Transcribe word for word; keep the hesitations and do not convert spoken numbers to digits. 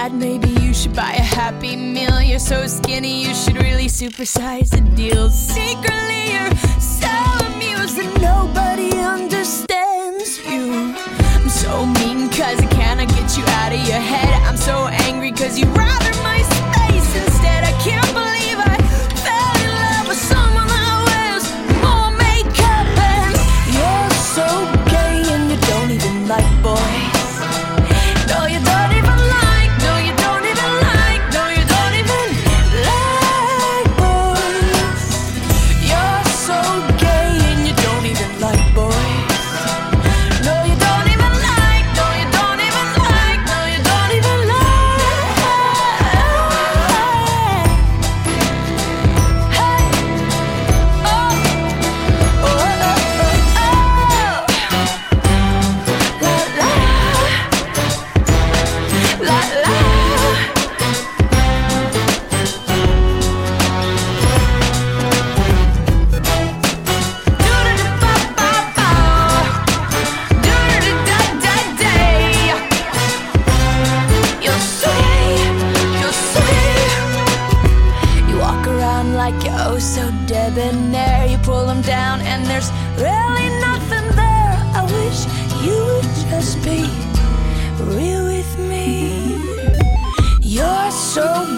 sad, maybe you should buy a Happy Meal. You're so skinny, you should really supersize the deal. Secretly you're so amused that nobody understands you. I'm so mean cause I cannot get you out of your head. I'm so angry cause you rather my space instead. I can't believe I fell in love with someone that wears more makeup. And you're so gay and you don't even like boys. No, you don't even like, no, you don't even like, no, you don't even like boys. You're so gay and you don't even like boys. No, you don't even like, no, you don't even like, no, you don't even like. Hey, oh, oh, oh, oh, oh. La, la. La, la. Do-do-do-ba-ba-ba. Do-do-do-da-da-day. You're sweet, you're sweet. You walk around like you're oh so debonair. You pull them down and there's really nothing there. I wish you would just be real with me. You're so